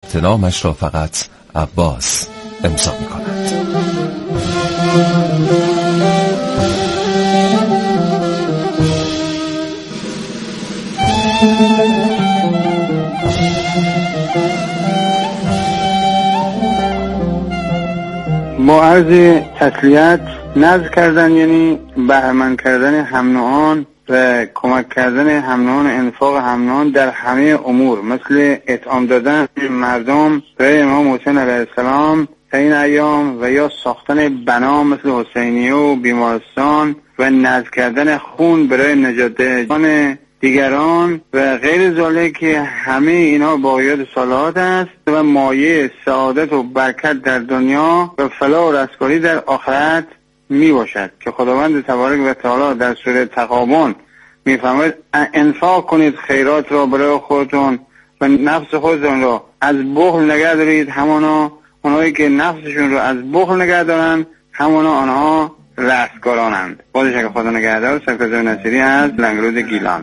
نامش را فقط عباس امضا می‌کند. با عرض تسلیت، نذر کردن یعنی بهره‌مند کردن هم نوعان و کمک کردن هم نوعان، انفاق هم نوعان در همه امور، مثل اطعام دادن مردم برای امام حسین علیه السلام این ایام و یا ساختن بنا مثل حسینیه و بیمارستان و نذر کردن خون برای نجات جان دیگران و غیر ذالک، که همه اینا باقیات صالحات است و مایه سعادت و برکت در دنیا و فلاح و رستگاری در آخرت می باشد، که خداوند تبارک و تعالی در سوره تغابن می فرماید انفاق کنید خیرات را برای خودتون و نفس خودتون را از بخل نگه دارید. همانا اونایی که نفسشون را از بخل نگه دارن همانا آنها رستگارانند. بازش که خدا نگهدار. سرکار نصیری از لنگرود گیلان.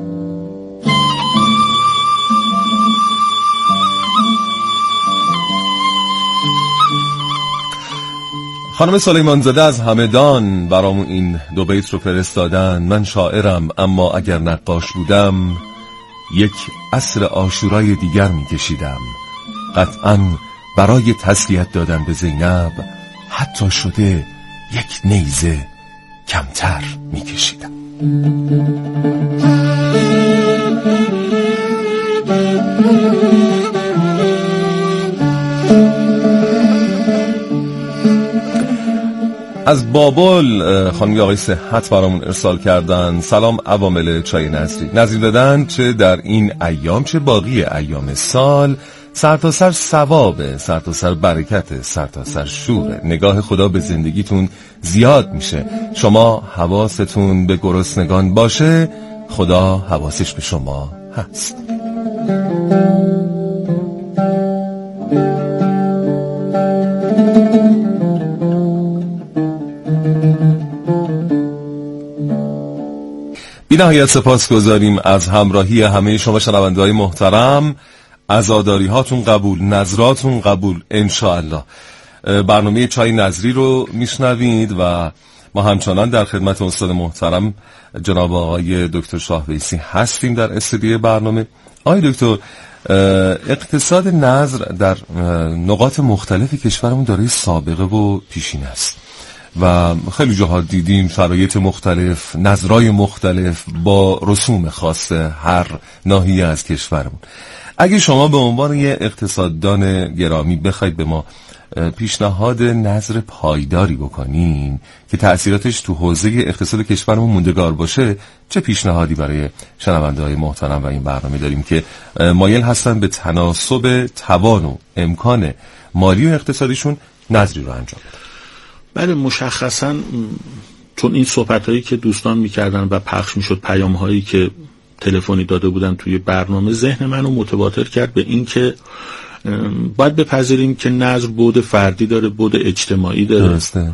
خانم سلیمان زاده از همدان برامون این دو بیت رو فرستادن. من شاعرم اما اگر نقاش بودم، یک عصر عاشورای دیگر میکشیدم. قطعاً برای تسلیت دادن به زینب حتی شده یک نیزه کمتر میکشیدم. از بابل خانم آقای صحت برامون ارسال کردن. سلام عوامل چای نظری. نظری دادن چه در این ایام چه باقی ایام سال سرتاسر ثواب، سرتاسر برکت، سرتاسر شور. نگاه خدا به زندگیتون زیاد میشه. شما حواستون به گرسنگان باشه، خدا حواسش به شما هست. بی نهایت سپاس گذاریم از همراهی همه شما شنونده‌های محترم. عزاداری هاتون قبول، نظراتون قبول انشاءالله. برنامه چای نظری رو میشنوید و ما همچنان در خدمت استاد محترم جناب آقای دکتر شاهویسی هستیم در استودیو برنامه. آقای دکتر، اقتصاد نظر در نقاط مختلف کشورمون داره سابقه و پیشین است و خیلی جاها دیدیم شرایط مختلف، نظرهای مختلف با رسوم خاص هر ناحیه از کشورمون. اگه شما به عنوان یه اقتصاددان گرامی بخواید به ما پیشنهاد نظر پایداری بکنین که تأثیراتش تو حوزه اقتصاد کشورمون موندگار باشه، چه پیشنهادی برای شنونده‌های محترم و این برنامه داریم که مایل هستن به تناسب توان و امکان مالی و اقتصادیشون نظری رو انجام بدن؟ بله، مشخصاً چون این صحبت‌هایی که دوستان می‌کردن و پخش می‌شد، پیام‌هایی که تلفنی داده بودن توی برنامه، ذهن منو متواتر کرد به این که باید بپذیریم که نظر بعد فردی داره، بعد اجتماعی داره. درسته.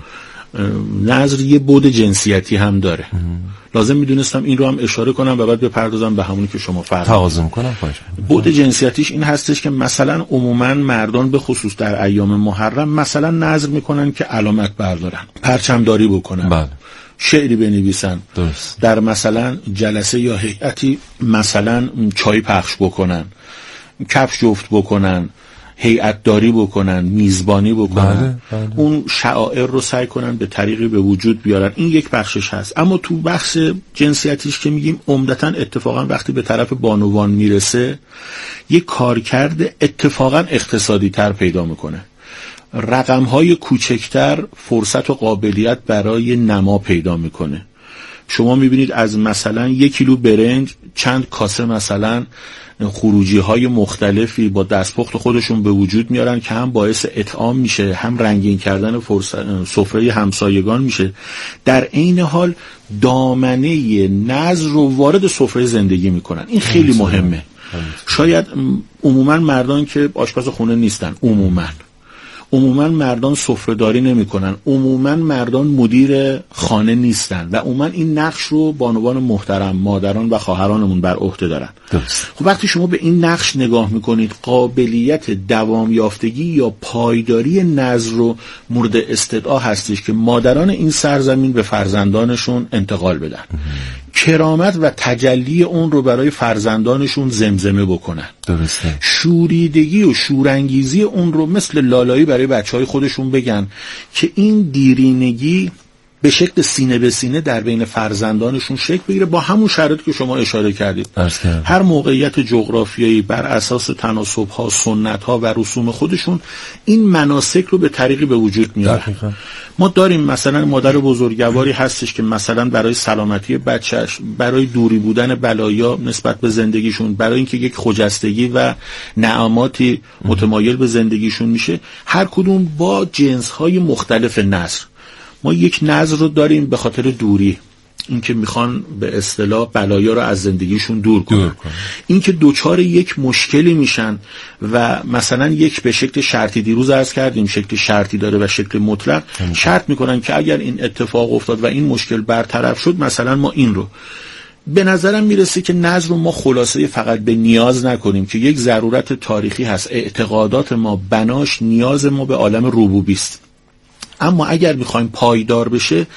نظر یه بعد جنسیتی هم داره. لازم میدونستم این رو هم اشاره کنم و بعد بپردازم به همونی که شما فرمودید. تعاظم کنم. بعد جنسیتیش این هستش که مثلا عموما مردان به خصوص در ایام محرم مثلا نظر میکنن که علامت بردارن، پرچمداری بکنن، بله، شعری بنویسن، درست، در مثلا جلسه یا هیئتی مثلا چای پخش بکنن، کفش جفت بکنن، هیئت داری بکنن، میزبانی بکنن. بله. اون شعائر رو سعی کنن به طریقی به وجود بیارن. این یک بخشش هست. اما تو بخش جنسیتیش که میگیم عمدتاً اتفاقا وقتی به طرف بانوان میرسه یک کارکرد اتفاقا اقتصادی تر پیدا میکنه. رقم‌های کوچکتر فرصت و قابلیت برای نما پیدا میکنه. شما میبینید از مثلا 1 کیلو برنج چند کاسه مثلا خروجی های مختلفی با دستپخت خودشون به وجود میارن که هم باعث اطعام میشه، هم رنگین کردن سفره همسایگان میشه. در عین حال دامنه نظر رو وارد سفره زندگی میکنن. این خیلی مهمه. شاید عموما مردان که آشپز خونه نیستن، عموما عموما مردان سفره‌داری نمی‌کنن، عموما مردان مدیر خانه نیستن و عموما این نقش رو بانوان محترم، مادران و خواهرانمون بر عهده دارن. خب وقتی شما به این نقش نگاه می‌کنید، قابلیت دوام یافتگی یا پایداری نظر رو مورد استدعا هستش که مادران این سرزمین به فرزندانشون انتقال بدن، کرامت و تجلی اون رو برای فرزندانشون زمزمه بکنن، درسته، شوریدگی و شورانگیزی اون رو مثل لالایی برای بچهای خودشون بگن که این دیرینگی به شکل سینه به سینه در بین فرزندانشون شکل بگیره با همون شرایطی که شما اشاره کردید. هر موقعیت جغرافیایی بر اساس تناسب‌ها، سنت‌ها و رسوم خودشون این مناسک رو به طریقی به وجود میارن. ما داریم مثلا مادر بزرگواری هستش که مثلا برای سلامتی بچهش، برای دوری بودن بلایا نسبت به زندگیشون، برای اینکه یک خجستگی و نعماتی متمایل به زندگیشون میشه، هر کدوم با جنس‌های مختلف نظر. ما یک نظر رو داریم به خاطر دوری، اینکه میخوان به اصطلاح بلایا رو از زندگیشون دور کنن. اینکه دوچار یک مشکلی میشن و مثلا یک به شکل شرطی، دیروز عرض کردیم شکل شرطی داره و شکل مطلق، شرط میکنن که اگر این اتفاق افتاد و این مشکل برطرف شد مثلا ما این رو. به نظرم میرسه که نظر رو ما خلاصه فقط به نیاز نکنیم که یک ضرورت تاریخی هست، اعتقادات ما بناش نیاز ما به عالم ربوبی است. اما اگر میخوایم پایدار بشه،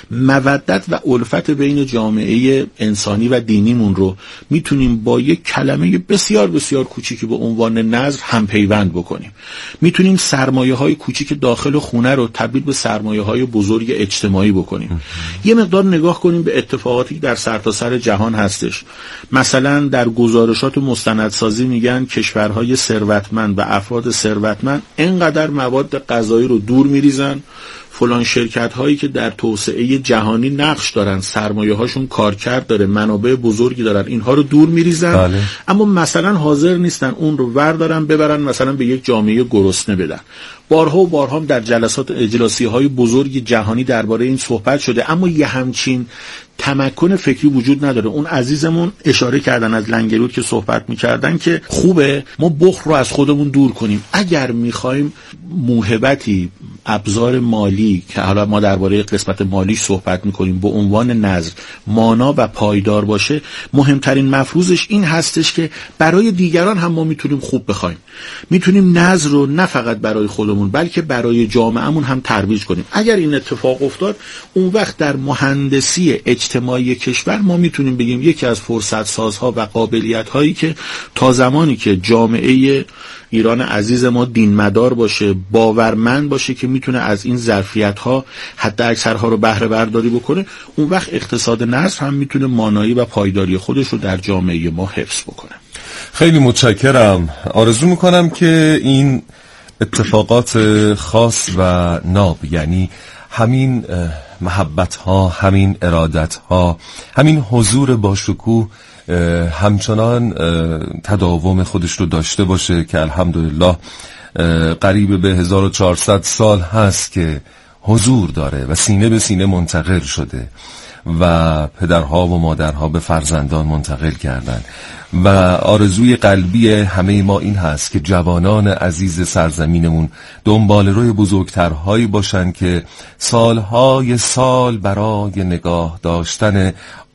مودت و الفت بین جامعه انسانی و دینیمون رو میتونیم با یک کلمه بسیار بسیار کوچیکی به عنوان نظر هم پیوند بکنیم. میتونیم سرمایه‌های کوچیک داخل خونه رو تبدیل به سرمایه‌های بزرگ اجتماعی بکنیم. یه مقدار نگاه کنیم به اتفاقاتی که در سرتاسر جهان هستش. مثلا در گزارشات مستندسازی میگن کشورهای ثروتمند و افراد ثروتمند اینقدر مواد غذایی رو دور میریزن، فلان شرکت هایی که در توسعه جهانی نقش دارن، سرمایه هاشون کارکرد داره، منابع بزرگی دارن، اینها رو دور میریزن. اما مثلا حاضر نیستن اون رو وردارن ببرن مثلا به یک جامعه گرسنه بدن. بارها و بارها در جلسات اجلاسی های بزرگ جهانی درباره این صحبت شده، اما یه همچین تمکن فکری وجود نداره. اون عزیزمون اشاره کردن از لنگرود که صحبت میکردن که خوبه ما بخل رو از خودمون دور کنیم. اگر میخوایم موهبتی، ابزار مالی که حالا ما درباره قسمت مالیش صحبت میکنیم به عنوان نظر مانا و پایدار باشه، مهمترین مفروضش این هستش که برای دیگران هم ما میتونیم خوب بخوایم، میتونیم نظر رو نه فقط برای خودمون بلکه برای جامعهمون هم ترویج کنیم. اگر این اتفاق افتاد، اون وقت در مهندسی اجتماعی کشور ما میتونیم بگیم یکی از فرصت سازها و قابلیت هایی که تا زمانی که جامعه ایران عزیز ما دینمدار باشه، باورمند باشه که میتونه از این ظرفیت ها حد اکثرها رو بهره برداری بکنه، اون وقت اقتصاد نظر هم میتونه مانایی و پایداری خودش رو در جامعه ما حفظ بکنه. خیلی متشکرم. آرزو میکنم که این اتفاقات خاص و ناب، یعنی همین محبت ها، همین ارادت ها، همین حضور باشکوه همچنان تداوم خودش رو داشته باشه که الحمدلله قریب به 1400 سال هست که حضور داره و سینه به سینه منتقل شده و پدرها و مادرها به فرزندان منتقل کردن و آرزوی قلبی همه ما این هست که جوانان عزیز سرزمینمون دنبال روی بزرگترهایی باشن که سالهای سال برای نگاه داشتن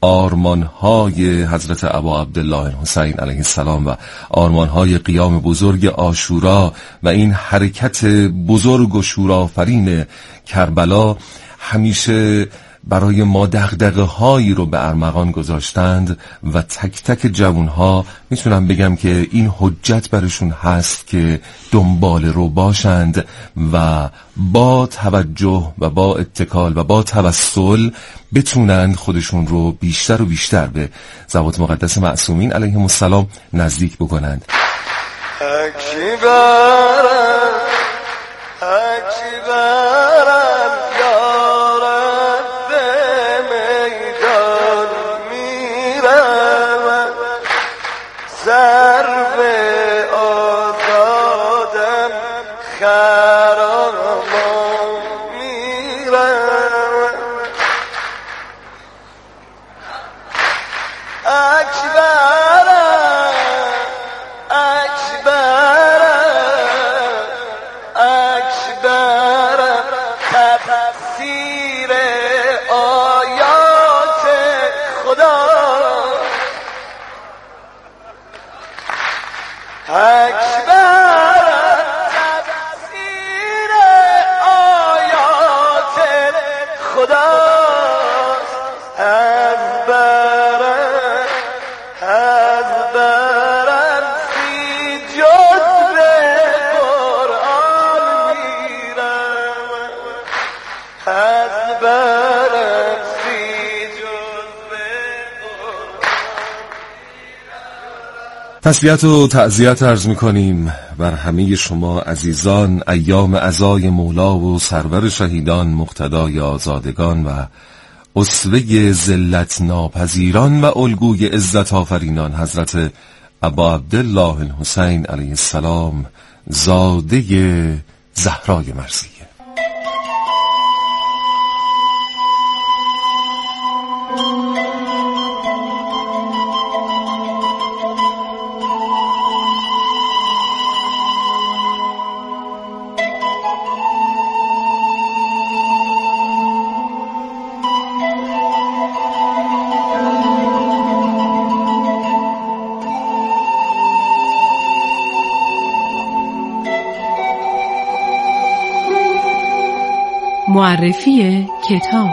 آرمانهای حضرت ابا عبدالله حسین علیه السلام و آرمانهای قیام بزرگ عاشورا و این حرکت بزرگ و شورآفرین کربلا همیشه برای ما دغدغه هایی رو به ارمغان گذاشتند و تک تک جوانها میتونم بگم که این حجت برشون هست که دنبال رو باشند و با توجه و با اتکال و با توسل بتونند خودشون رو بیشتر و بیشتر به ذوات مقدس معصومین علیهم السلام نزدیک بکنند. تسلیت و تعزیت عرض می‌کنیم بر همه شما عزیزان، ایام عزای مولا و سرور شهیدان، مقتدای آزادگان و اسوه ذلت ناپذیران و الگوی عزت آفرینان حضرت ابا عبدالله الحسین علیه السلام، زاده زهرای مرضیه. معرفی کتاب.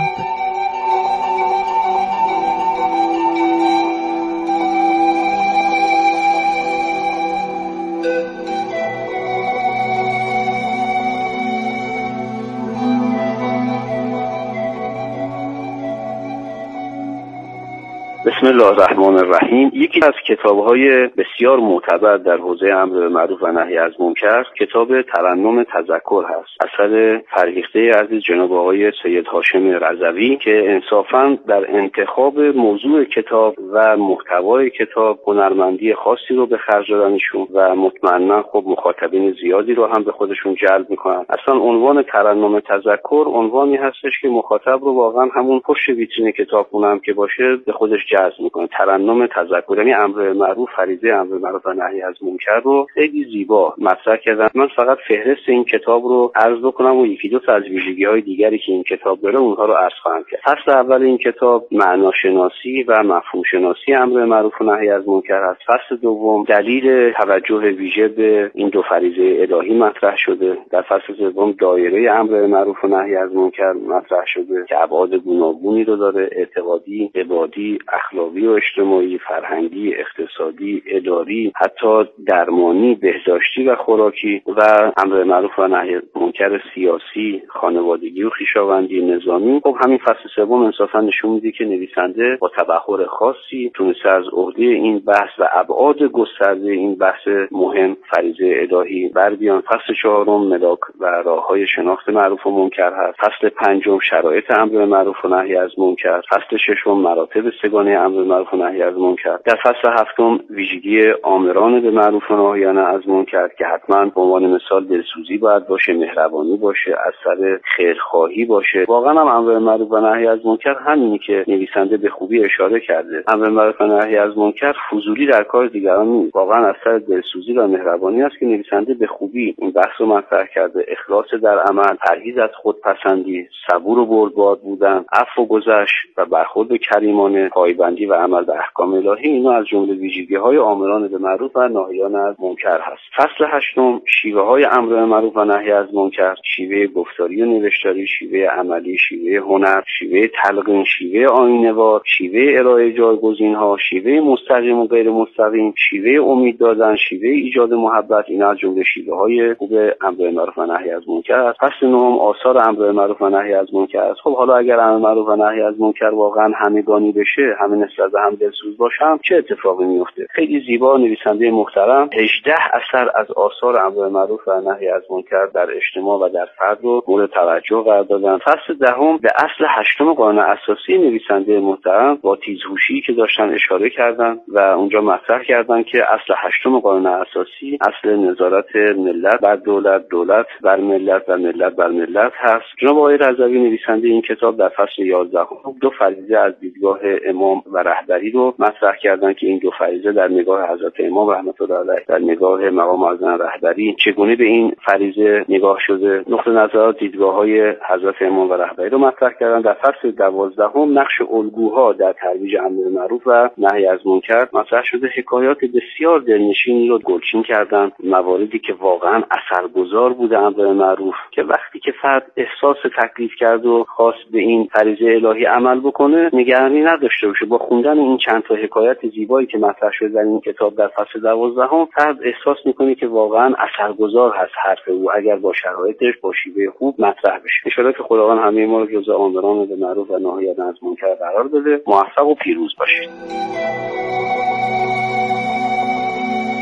بسم الله الرحمن الرحیم. یکی از کتاب‌های بسیار معتبر در حوزه امر به معروف و نهی از منکر کتاب ترنم تذکر هست، اثر فرهیخته عزیز جناب آقای سید هاشم رضوی، که انصافاً در انتخاب موضوع کتاب و محتوای کتاب هنرمندی خاصی رو به خرج دادنشون و مطمئناً خب مخاطبین زیادی رو هم به خودشون جلب میکنن. اصلا عنوان ترنم تذکر عنوانی هستش که مخاطب رو واقعاً همون پشت ویترین کتابخونه هم که باشه به خودش جذب میکنه. ترنم تذکر یعنی امر معروف، فریضه امر معروف و نهی از منکر رو خیلی زیبا مطرح کردن. من فقط فهرست این کتاب رو عرض بکنم و یکی دو تا از ویژگی‌های دیگری که این کتاب داره اونها رو عرض خواهم کرد. فصل اول این کتاب معناشناسی و مفهوم شناسی امر معروف و نهی از منکر است. فصل دوم دلیل توجه ویژه به این دو فریضه الهی مطرح شده. در فصل سوم دایره امر معروف و نهی از منکر مطرح شده که ابعاد گوناگونی رو داره: اعتقادی، عبادی، اخلاقی و اجتماعی، فرهنگی، اقتصادی، اداری، حتی درمانی، بهداشتی و خوراکی، و امر معروف و نهی از منکر سیاسی، خانوادگی و خویشاوندی، نظامی. خب همین فصل سوم انصافا نشون میده که نویسنده با تبحر خاصی تونسته از عهده این بحث و ابعاد گسترده این بحث مهم فریضه الهی بر بیان. فصل چهارم ملاک و راههای شناخت معروف و منکر هست. فصل پنجم شرایط امر معروف و نهی از منکر. فصل ششم مراتب سگانه امر معروف و نهی از منکر. در فصل هفتم ویژگی آمران به معروف و ناهیانه از منکر که حتما به عنوان مثال دلسوزی باید باشه، مهربانی باشه، از سر خیرخواهی باشه. واقعا هم امر معروف و نهی از منکر همینی که نویسنده به خوبی اشاره کرده. امر معروف و نهی از منکر فضولی در کار دیگران نیست، واقعا از سر دلسوزی و مهربانی است که نویسنده به خوبی این بحث رو مطرح کرده. اخلاص در عمل، پرهیز از خودپسندی، صبور و بردبار بودن، عفو و گذشت و برخورد کریمانه، پایبندی و عمل به احکام الهی، اینا از جمله ویژگی‌های آمران به معروف و ناهیانه از منکر هست. فصل هشتم شیوه‌های امر به معروف و نهی از منکر: شیوه گفتاری و نوشتاری، شیوه عملی، شیوه هنر، شیوه تلقین، شیوه آیین‌وار، شیوه ارائه جایگزین‌ها، شیوه مستقیم و غیر مستقیم، شیوه امید دادن، شیوه ایجاد محبت، اینا از جمله شیوه‌های خوب امر به معروف و نهی از منکر است. فصل نهم آثار امر به معروف و نهی از منکر است. خب حالا اگر امر معروف و نهی از منکر واقعا همگانی بشه، همه نسبت به هم دلسوز باشم، چه اتفاقی میفته؟ خیلی زیبا نویسنده محترم 18 اثر از آثار امر به معروف و نهی از منکر در اجتماع و در فرد رو مورد توجه قرار دادن. فصل دهم به اصل هشتم قانون اساسی نویسنده محترم با تیزهوشی که داشتن اشاره کردن و اونجا مطرح کردن که اصل هشتم قانون اساسی اصل نظارت ملت بر دولت، دولت بر ملت و ملت بر ملت هست. جناب آقای رضوی نویسنده این کتاب در فصل 11 دو فریضه از دیدگاه امام و رهبری رو مطرح کردن که این دو فریضه در نگاه حضرت امام رحمت الله علیه، در نگاه مقام معظم رهبری چگونه به این فریضه نگاه شده، نقطه نظر دیدگاه‌های حضرت امام و رهبری رو مطرح کردن. در فصل 12 نقش الگوها در ترویج امر معروف و نهی از منکر مطرح شده. حکایات بسیار دلنشینی رو گلچین کردن، مواردی که واقعا اثرگذار بوده امر معروف، که وقتی که فرد احساس تکلیف کرد و خواست به این فریضه الهی عمل بکنه نگرانی نداشته باشه. با خوندن این چند تا حکایت زیبایی که مطرح شده در این کتاب در فصل 12 فرد احساس میکنه که واقعا اثرگذار هست حرف او اگر با شرایطش با شیوه خوب مطرح بشه. ان شاءالله که خداوند همه ما رو جزو آمران به معروف و نهی از منکر قرار بده. موفق و پیروز باشید.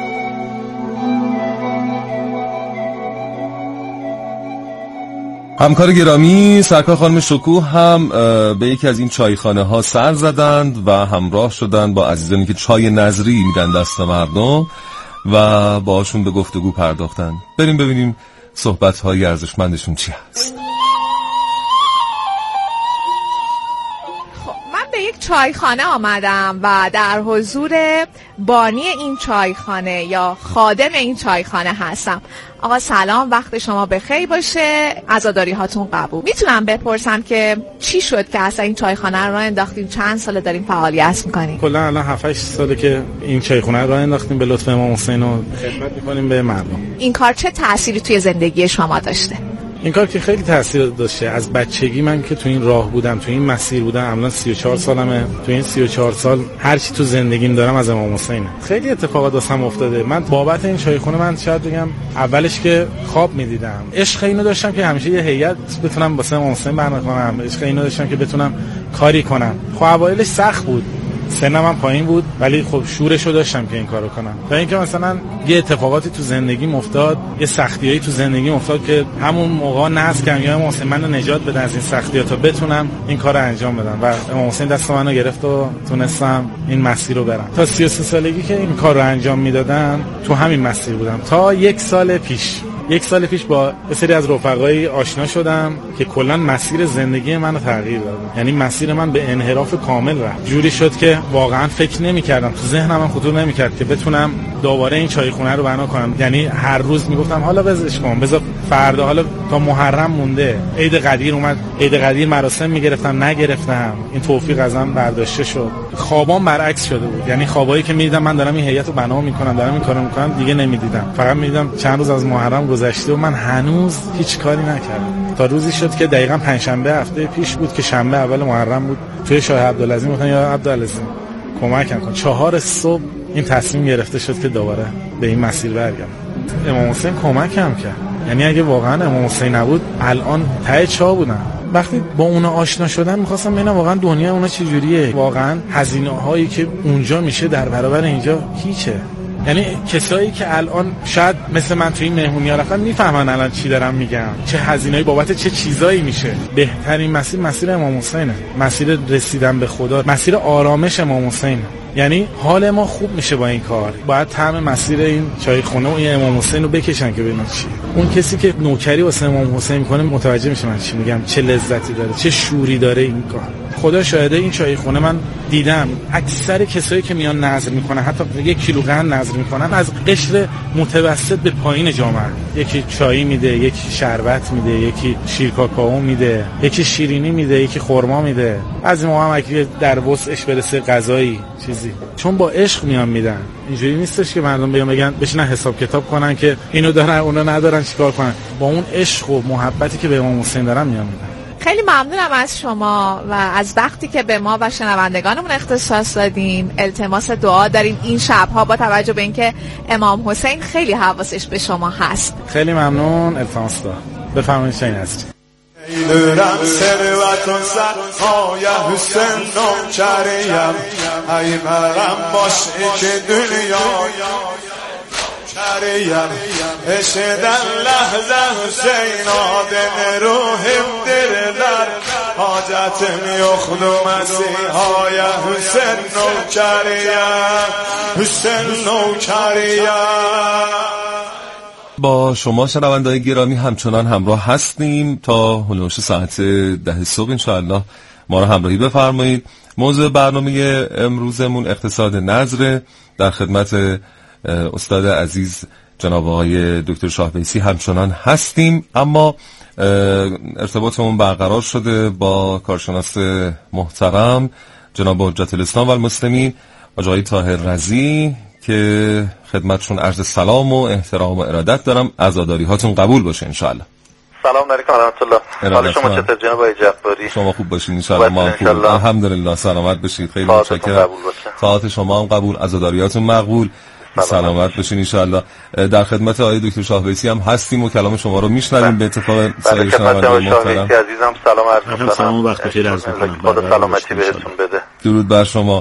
همکار گرامی سرکار خانم شکوه هم به یکی از این چایخانه ها سر زدند و همراه شدند با عزیزانی که چای نظری میدن دست مردم و باهاشون به گفتگو پرداختند. بریم ببینیم صحبت های ارزشمندشون چی هست. به یک چایخانه آمدم و در حضور بانی این چایخانه یا خادم این چایخانه هستم. آقا سلام، وقت شما بخیر باشه، عزاداری هاتون قبول. میتونم بپرسم که چی شد که اصلا این چایخانه رو انداختیم؟ چند ساله داریم فعالیت میکنیم؟ کلا الان 7-8 ساله که این چایخانه رو انداختیم، به لطف امام حسین و خدمت میکنیم به مردم. این کار چه تأثیری توی زندگی شما داشته؟ این کار که خیلی تاثیر داشته. از بچگی من که تو این راه بودم، تو این مسیر بودم، الان 34 سالمه. تو این 34 سال هر چی تو زندگیم دارم از امام حسینه. خیلی اتفاقات واسم افتاده. من بابت این چایخونه من شاید بگم اولش که خواب می‌دیدم، عشق اینو داشتم که همیشه یه هیئت بتونم واسه امام حسین برنامه کنم، عشق اینو داشتم که بتونم کاری کنم. خب اوایلش سخت بود، سنم هم پایین بود، ولی خب شورشو داشتم که این کارو کنم. تا اینکه مثلا یه اتفاقاتی تو زندگیم افتاد، یه سختیایی تو زندگیم افتاد که همون موقع نذر کردم یا امام حسین منو نجات بده از این سختی‌ها تا بتونم این کارو انجام بدم و امام حسین دست منو گرفت و تونستم این مسیر رو برم. تا 33 سالگی که این کارو انجام میدادم تو همین مسیر بودم تا یک سال پیش با یه سری از رفقایی آشنا شدم که کلا مسیر زندگی منو تغییر داد. یعنی مسیر من به انحراف کامل رفت. جوری شد که واقعا فکر نمی‌کردم، تو ذهنم هم خطور نمی‌کرد که بتونم دوباره این چایخونه رو بنا کنم. یعنی هر روز میگفتم حالا بزش کنم، بذار فردا، حالا تا محرم مونده، عید قدیر اومد، عید قدیر مراسم میگرفتم نگرفتم، این توفیق ازم برداشته شد. خوابام برعکس شده بود. یعنی خوابایی که می‌دیدم من دارم این هیئت رو بنا می‌کنم، دارم این کارو می‌کنم، دیگه نمی‌دیدم. فقط می‌دیدم چند روز از محرم گذشته و من هنوز هیچ کاری نکردم. تا روزی شد که دقیقاً پنجشنبه هفته پیش بود که شنبه اول محرم بود، توی شاه عبدالعظیم گفتن یا عبدالعظیم کمکم کن. 4 صبح این تصمیم گرفته شد که دوباره به این مسیر برگردم. امام حسین کمکم کرد. یعنی اگه واقعا امام حسین نبود الان ته چاه بودم. وقتی با اونا آشنا شدم می‌خواستم ببینم واقعا دنیا اونا چه جوریه، واقعا هزینه‌هایی که اونجا میشه در برابر اینجا هیچه. یعنی کسایی که الان شاید مثل من توی این مهمونی‌ها رفتن میفهمن الان چی دارم میگم، چه هزینه‌ای بابت چه چیزایی میشه. بهترین مسیر امام حسینه، مسیر رسیدن به خدا، مسیر آرامش امام حسینه. یعنی حال ما خوب میشه با این کار. باید طعم مسیر این چایخونه و این امام حسین رو بکشن که ببینن چی. اون کسی که نوکری واسه امام حسین میکنه متوجه میشه من چی میگم، چه لذتی داره، چه شوری داره این کار. خدا شاهده این چایخونه من دیدم اکثر کسایی که میان نذر میکنن، حتی 1 کیلو قند نذر میکنن، از قشر متوسط به پایین جامعه. یکی چای میده، یکی شربت میده، یکی شیر کاکائو میده، یکی شیرینی میده، یکی خرما میده. از این موقع اگه در وسعش برسه غذایی چیزی، چون با عشق میان میدن. اینجوری نیستش که مردم بیان بگن بشینن حساب کتاب کنن که اینو دارن اونو ندارن چیکار کنن. با اون عشق و محبتی که به امام حسین دارن میان میدن. خیلی ممنونم از شما و از وقتی که به ما و شنوندگانمون اختصاص دادین. التماس دعا داریم این شب‌ها با توجه به اینکه امام حسین خیلی حواسش به شما هست. خیلی ممنون. التماس دعا بفرمایید شاین هستید. ایدرم ثروت و سرهای حسین نوکریم، ای برم باشه که دنیا کریم، اشدن لحظه حسین آدم روحم درلر، حاجتم یخدو مسیحای حسین نوکریم، حسین نوکریم. با شما شنونده‌های گرامی همچنان همراه هستیم تا هلوش ساعت 10 صبح انشاءالله ما را همراهی بفرمایید. موضوع برنامه امروزمون اقتصاد نظر. در خدمت استاد عزیز جناب آقای دکتر شاهویسی همچنان هستیم، اما ارتباطمون برقرار شده با کارشناس محترم جناب حجت الاسلام و المسلمین آقای طاهر رضی که خدمتشون عرض سلام و احترام و ارادت دارم. عزاداری هاتون قبول باشه انشاءالله. سلام علیکم و رحمت الله. حال شما چطور جناب آقای جعفری؟ شما خوب باشین انشاءالله. ما خوب الحمدلله. سلامت باشید. خیلی متشکرم. طاعت شما هم قبول، عزاداریاتون مقبول. سلامت باشین انشاءالله. در خدمت آقای دکتر شاهویسی هم هستیم و کلام شما رو میشنویم به اتفاق سایر شنوندگان محترم. عزیزم سلام عرض می‌کنم. سلام وقت بخیر عرض می‌کنم. خدا سلامتی بهتون بده. درود بر شما.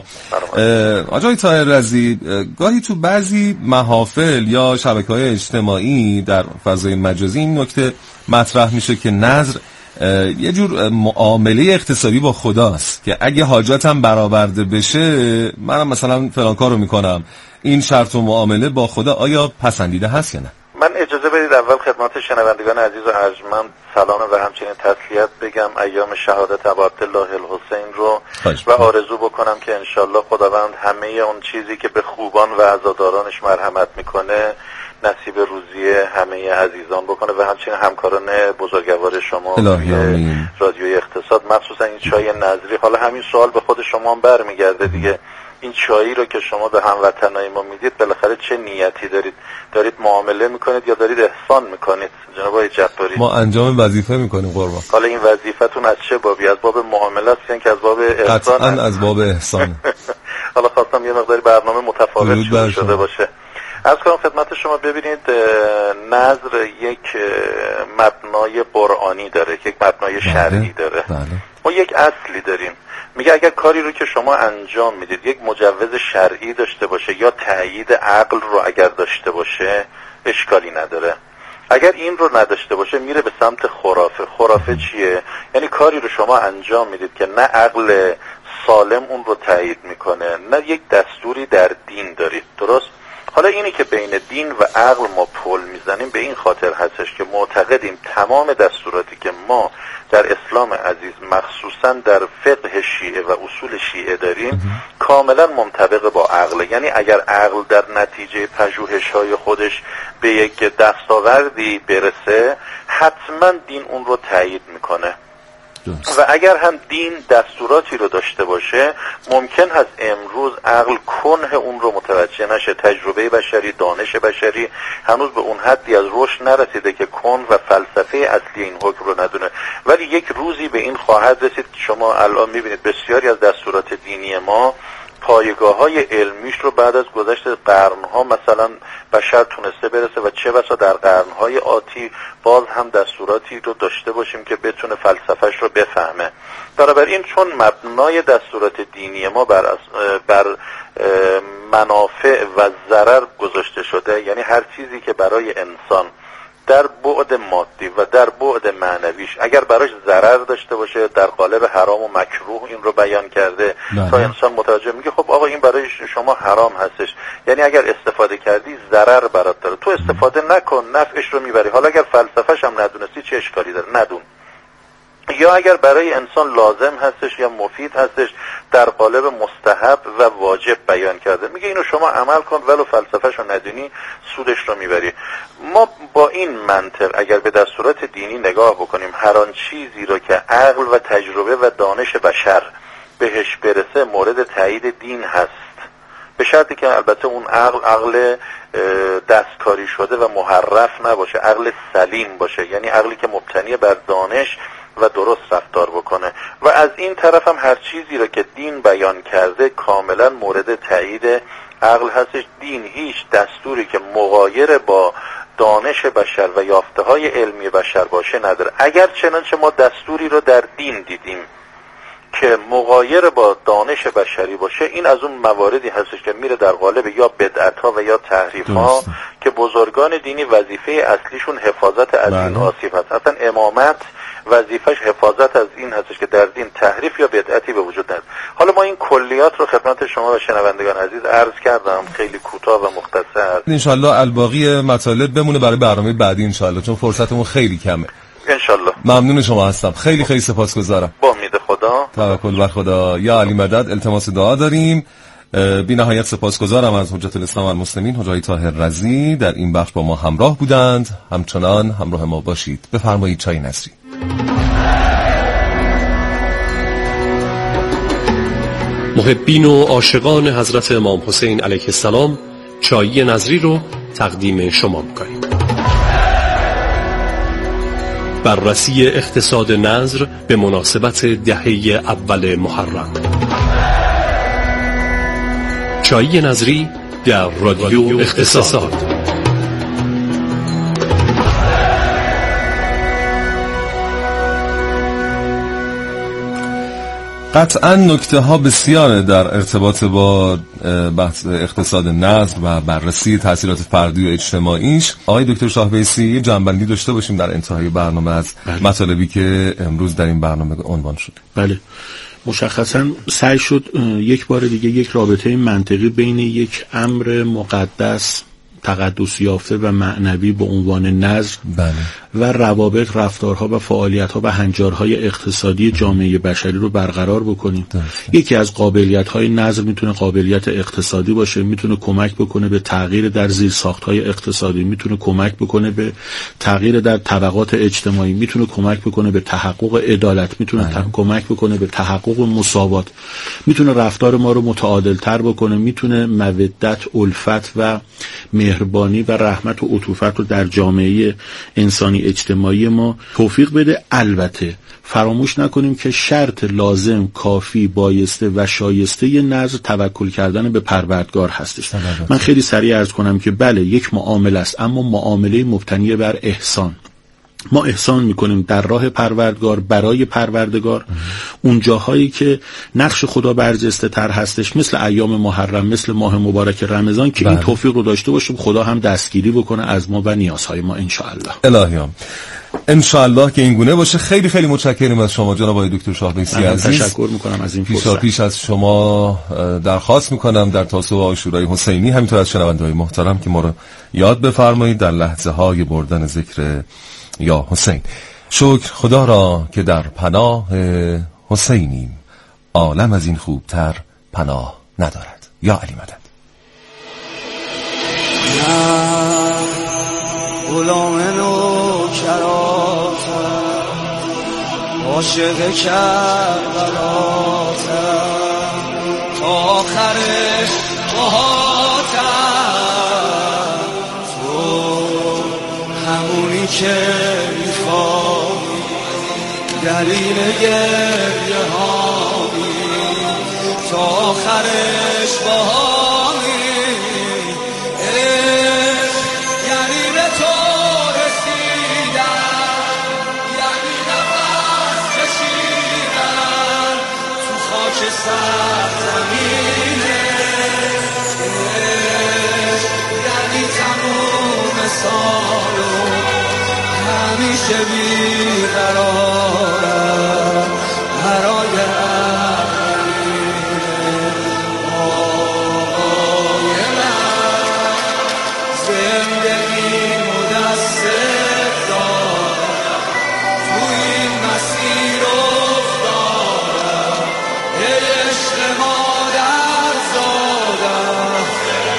آقای طاهر رضی، گاهی تو بعضی محافل یا شبکه‌های اجتماعی در فضای مجازی این نکته مطرح میشه که نذر یه جور معامله اقتصادی با خداست که اگه حاجاتم برآورده بشه منم مثلا فلان کارو میکنم. این شرط و معامله با خدا آیا پسندیده هست یا نه؟ من اجازه بدید اول خدمت شنوندگان عزیز و ارجمند سلام و همچنین تسلیت بگم ایام شهادت ابا عبدالله الحسین رو و آرزو بکنم که انشالله خداوند همه اون چیزی که به خوبان و عزادارانش مرحمت میکنه نصیب روزی همه عزیزان بکنه و همچنین همکاران بزرگوار شما رادیوی اقتصاد، مخصوصا این چای نظری. حالا همین سوال به خود شما هم برمیگرده دیگه، این چایی رو که شما به هموطنای ما میدید بالاخره چه نیتی دارید معامله میکنید یا دارید احسان میکنید جناب آقای جباری؟ ما انجام وظیفه میکنیم قربان. حالا این وظیفتون از چه بابی؟ از باب معامله است یا که از باب احسان؟ قطعا از باب احسان. حالا خواستم یه مقداری برنامه متفاوت شده باشه. از کنم خدمت شما، ببینید نذر یک مبنای قرآنی داره، یک مبنای شرعی داره. ما یک اصلی داریم میگه اگر کاری رو که شما انجام میدید یک مجوز شرعی داشته باشه یا تأیید عقل رو اگر داشته باشه اشکالی نداره. اگر این رو نداشته باشه میره به سمت خرافه. خرافه چیه؟ یعنی کاری رو شما انجام میدید که نه عقل سالم اون رو تأیید میکنه نه یک دستوری در دین دارید. درست؟ حالا اینی که بین دین و عقل ما پل میزنیم به این خاطر هستش که معتقدیم تمام دستوراتی که ما در اسلام عزیز مخصوصا در فقه شیعه و اصول شیعه داریم کاملا منطبق با عقل. یعنی اگر عقل در نتیجه پژوهش‌های خودش به یک دستاوردی برسه حتما دین اون رو تایید میکنه. و اگر هم دین دستوراتی رو داشته باشه ممکن هست امروز عقل کنه اون رو متوجه نشه، تجربه بشری، دانش بشری هنوز به اون حدی از رشد نرسیده که کن و فلسفه اصلی این حکم رو ندونه، ولی یک روزی به این خواهد رسید که شما الان میبینید بسیاری از دستورات دینی ما پایگاه‌های علمیش رو بعد از گذشت قرن‌ها مثلا بشر تونسته برسه و چه بسا در قرن‌های آتی باز هم دستوراتی رو داشته باشیم که بتونه فلسفهش رو بفهمه. بنابراین چون مبنای دستورات دینی ما بر منافع و ضرر گذاشته شده، یعنی هر چیزی که برای انسان در بعد مادی و در بعد معنویش اگر براش ضرر داشته باشه در قالب حرام و مکروه این رو بیان کرده تا انسان متوجه میگه خب آقا این برای شما حرام هستش، یعنی اگر استفاده کردی ضرر برات داره، تو استفاده نکن نفعش رو میبری. حالا اگر فلسفه‌ش هم ندونستی چه اشکالی داره؟ ندون. یا اگر برای انسان لازم هستش یا مفید هستش در قالب مستحب و واجب بیان کرده میگه اینو شما عمل کن ولو فلسفه‌شو ندونی سودش رو میبری. ما با این منطق اگر به دستورات دینی نگاه بکنیم هر آن چیزی رو که عقل و تجربه و دانش بشر بهش برسه مورد تایید دین هست، به شرطی که البته اون عقل دستکاری شده و محرف نباشه، عقل سلیم باشه، یعنی عقلی که مبتنی بر دانش و درست رفتار بکنه. و از این طرف هم هر چیزی رو که دین بیان کرده کاملا مورد تایید عقل هستش. دین هیچ دستوری که مغایر با دانش بشر و یافته‌های علمی بشر باشه نداره. اگر چنانچه ما دستوری رو در دین دیدیم که مغایر با دانش بشری باشه این از اون مواردی هستش که میره در قالب یا بدعت‌ها و یا تحریف‌ها که بزرگان دینی وظیفه اصلیشون حفاظت از این آسیب هست. اصلا امامت وظیفش حفاظت از این هستش که در دین تحریف یا بدعتی به وجود نیاد. حالا ما این کلیات رو خدمت شما و شنوندگان عزیز عرض کردم خیلی کوتاه و مختصر. انشالله الباقی مطالب بمونه برای برنامه بعدی انشالله، چون فرصتمون خیلی کمه. انشالله. ممنون شما هستم، خیلی خیلی سپاسگزارم. با امید خدا. توکل بر خدا. یا علی مدد. التماس دعا داریم. بی نهایت سپاسگزارم از حجت الاسلام والمسلمین حاجی طاهر رضی در این بخش با ما همراه بودند. همچنان همراه ما باشید. بفرمایید چای نظری. محبین و عاشقان حضرت امام حسین علیه السلام چای نظری رو تقدیم شما می‌کنیم. بررسی اقتصاد نظر به مناسبت دهه اول محرم. چای نظری در رادیو اقتصاد. قطعا نکته ها بسیاره در ارتباط با بحث اقتصاد نظم و بررسی تاثیرات فردی و اجتماعیش. آقای دکتر شاهبیسی جنبندی داشته باشیم در انتهای برنامه از مطالبی که امروز در این برنامه عنوان شد. بله، مشخصا سعی شد یک بار دیگه یک رابطه منطقی بین یک امر مقدس تقدس یافته و معنوی به عنوان نظم و روابط، رفتارها و فعالیت‌ها و هنجارهای اقتصادی جامعه بشری رو برقرار بکنیم. یکی از قابلیت‌های نظم میتونه قابلیت اقتصادی باشه، میتونه کمک بکنه به تغییر در زیرساخت‌های اقتصادی، میتونه کمک بکنه به تغییر در طبقات اجتماعی، میتونه کمک بکنه به تحقق عدالت، میتونه کمک بکنه به تحقق مساوات، میتونه رفتار ما رو متعادل‌تر بکنه، میتونه مودت، الفت و مهربانی و رحمت و عطوفت رو در جامعه انسانی اجتماعی ما توفیق بده. البته فراموش نکنیم که شرط لازم، کافی، بایسته و شایسته ی نظر توکل کردن به پروردگار هستش. من خیلی سریع عرض کنم که بله، یک معامله است، اما معامله مبتنی بر احسان. ما احسان میکنیم در راه پروردگار، برای پروردگار، اون جاهایی که نقش خدا برجسته تر هستش، مثل ایام محرم، مثل ماه مبارک رمضان، که این توفیق رو داشته باشیم خدا هم دستگیری بکنه از ما و نیازهای ما انشاءالله. الهیام انشاءالله که این گونه باشه. خیلی خیلی متشکرم از شما جناب آقای دکتر شاهبیسی عزیز. تشکر میکنم از این فرصت. پیش از شما درخواست میکنم در تاسو عاشورای حسینی، همینطور از شنونده‌های محترم که ما رو یاد بفرمایید در لحظه های بردن ذکر یا حسین. شکر خدا را که در پناه حسینیم، عالم از این خوبتر پناه ندارد. یا علی مدد. غلام نوکراتم، عاشق کربلاتم، تا آخرش باهاتم، تو همونی که میخوایی، دلیل گریه هایی، تا آخرش باهاتم. همیشه بیقرارم برای آقای من، زندگی مدثر دارم، تو این مسیر افتادم، عشق مادر زادم.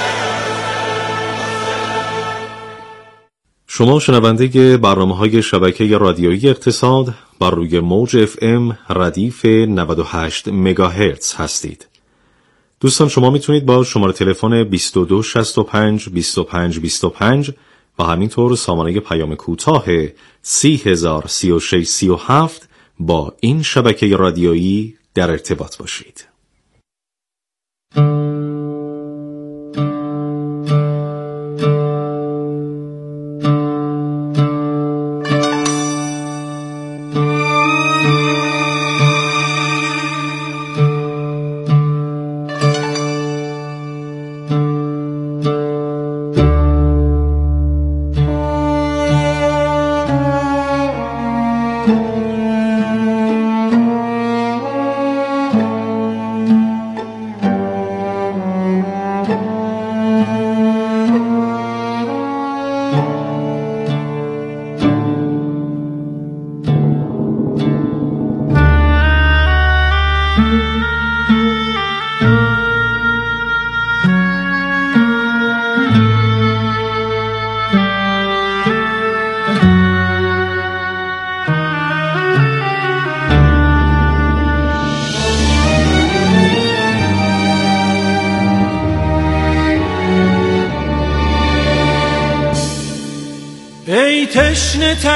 شما شنونده برنامه‌های شبکه رادیویی اقتصاد بر روی موج FM ردیف 98 مگاهرتز هستید. دوستان شما میتونید با شماره تلفن 2265 25 25 و همینطور سامانه پیام کوتاه 3036 37 با این شبکه رادیویی در ارتباط باشید. ای تشنه